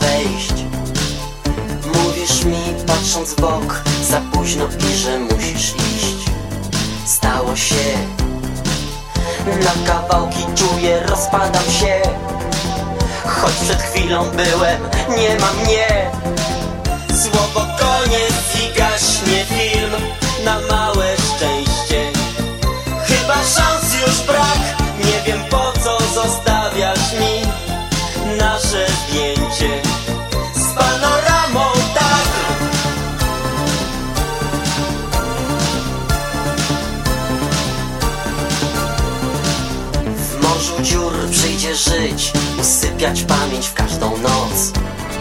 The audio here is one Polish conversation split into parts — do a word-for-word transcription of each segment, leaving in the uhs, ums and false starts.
wejść. Mówisz mi, patrząc w bok, za późno i że musisz iść. Stało się, na kawałki czuję, rozpadam się. Choć przed chwilą byłem, nie ma mnie. Słowo koniec i gaśnie film na małe szczęście. Chyba szans już brak, nie wiem po co zostawiasz mi nasze zdjęcie z panoramą, tak. W morzu dziur przyjdzie żyć, usypiać pamięć w każdą noc.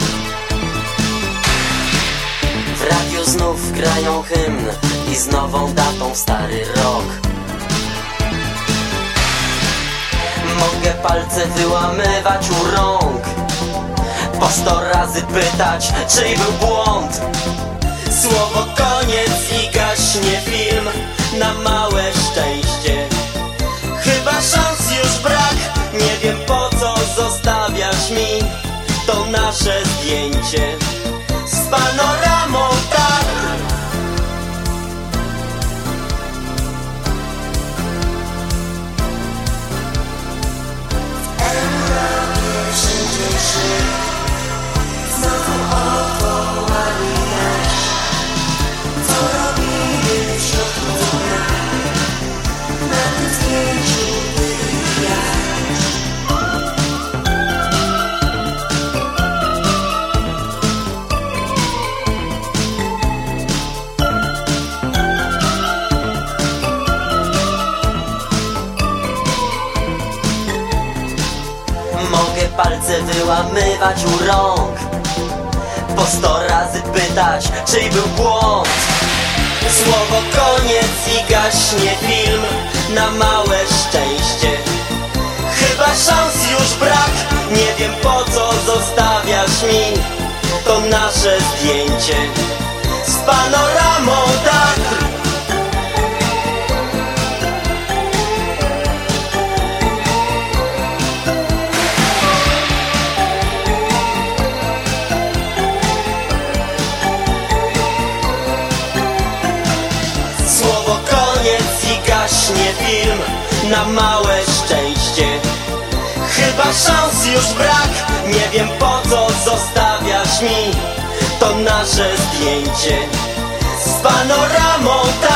W radiu znów grają hymn i z nową datą stary rok. Mogę palce wyłamywać u rąk, po sto razy pytać, czyj był błąd. Słowo koniec i gaśnie film na małe szczęście. Chyba szans już brak, nie wiem po co zostawiasz mi to nasze zdjęcie z panoramą, tak. Wszędzie żyć, znowu odwołali nas. Co robimy w środku dnia? Na tym zdjęciu byli ja. Mogę palce wyłamywać u rąk, po sto razy pytać, czyj był błąd. Słowo koniec i gaśnie film na małe szczęście. Chyba szans już brak, nie wiem po co zostawiasz mi to nasze zdjęcie z panoramą, tak. Słowo koniec i gaśnie film na małe szczęście. Chyba szans już brak, nie wiem po co zostawiasz mi to nasze zdjęcie z panoramą, tak.